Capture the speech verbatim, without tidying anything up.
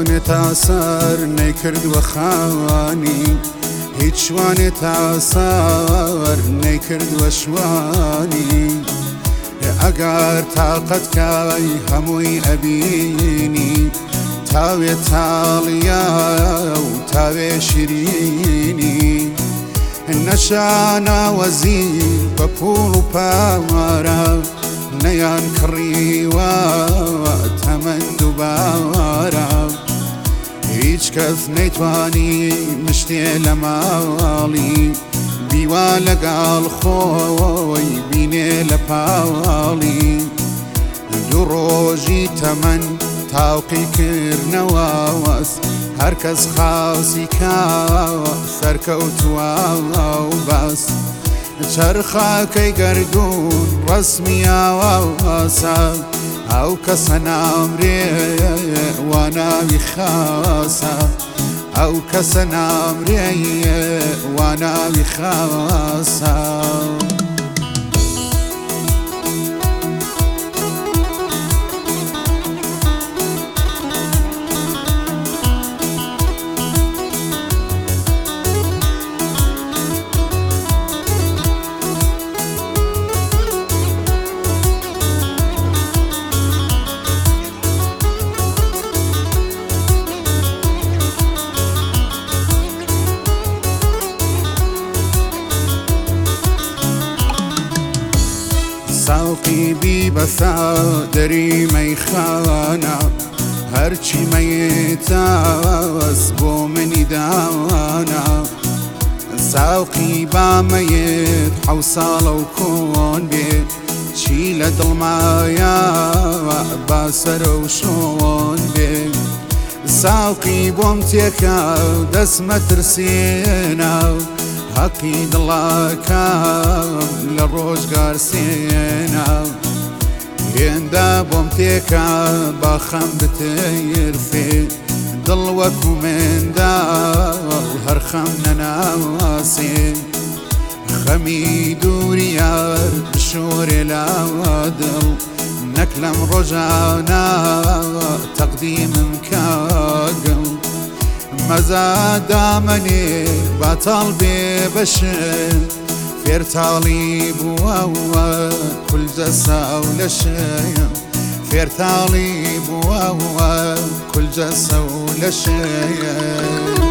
شوانێت ئاسار نەیکردووە خاوانی، هیچ شوانێت ئاسار نەیکردووە شوانی. ئەگەر تاقەتکای هەمووی ئەبینی، تاوێ تاڵیا و تاوێ شیرینی. نەشانە وەزیر بە پوڵ و پاوارە، نەیان کڕیوە تەمەند دووبارە. هیچ کەس نەیتوانی مشتێ لە ماڵی، بیوا لەگەڵ خۆی بینێ لە پاڵی. دوو ڕۆژی تەمەن تاوقی کردنەوە وەس، هەر کەس خاوسی کاوە سەرکەوتووە و بەس. چەرخەکەی گەردوون ڕەسمیاوە واسە، ئەو کەسە نامرێ وا ناوی خاسە. ئەو کەسە نامرێ وا ناوی خاسە. ساوقی بی بەسا دەری مەیخانە، هەرچی مەیتەوەس بۆ منی داوانە. ساوقی بامەیت حەو ساڵە و کۆن بێ، چی لە دڵمایەوە با سەرە و شۆن بێ. ساوقی بۆم تێکە دەسمە ترسێنە، حەقی دڵەکەم لە ڕۆژگار سێنە. هێندە بۆم تێکە با خەم بترفێ، دڵ وەکو منداڵ هەر خەم نەناسێ. خەمی دووری یار بشۆرێ لاوە دڵ، نەک لەم ڕۆژانە تەقدیمم کاگەڵ. مەزە دامەنێ بەتاڵ بێ بەشم، فێرتاڵی بووەوە کولجە ساو لە شەیەم. فێرتاڵی بووەوە کولجە سەو لە شەیەم.